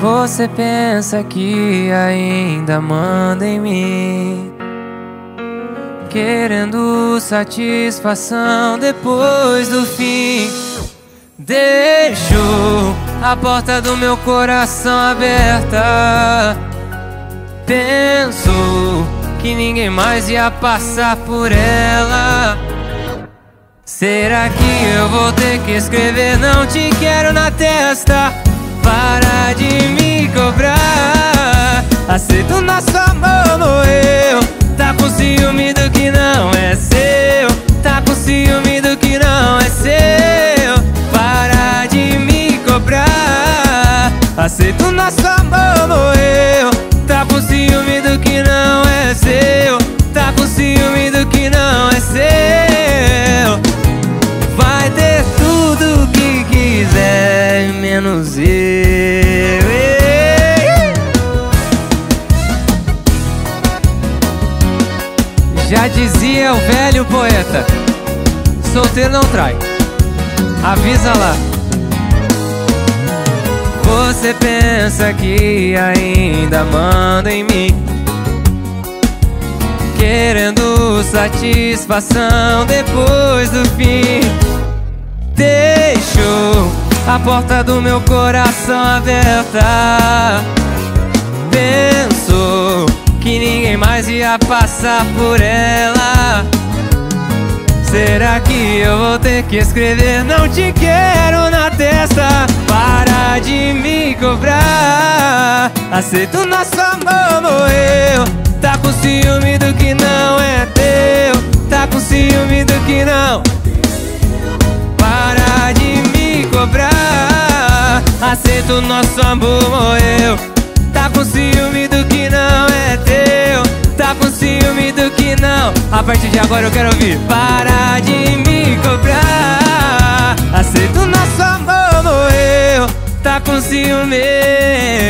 Você pensa que ainda manda em mim, querendo satisfação depois do fim. Deixo a porta do meu coração aberta. Penso que ninguém mais ia passar por ela. Será que eu vou ter que escrever não te quero na testa? Para de me cobrar. Aceito nosso amor, morreu. Tá com ciúme do que não é seu. Tá com ciúme do que não é seu. Para de me cobrar. Aceito nosso amor, morreu. Tá com ciúme do que não é seu. Tá com ciúme do que não é seu. Vai ter tudo o que quiser, menos eu. Já dizia o velho poeta: solteiro não trai. Avisa lá. Você pensa que ainda manda em mim, querendo satisfação depois do fim. Deixo a porta do meu coração aberta. Penso que ninguém mais ia passar por ela. Será que eu vou ter que escrever não te quero na testa? Para de me cobrar. Aceito nosso amor, morreu. Tá com ciúme do que não é teu. Tá com ciúme do que não. Para de me cobrar. Aceito nosso amor, morreu. Tá com ciúme do que não é teu. Tá com ciúme do que não. A partir de agora eu quero ouvir. Para de me cobrar. Aceito nosso amor, morreu. Tá com ciúme.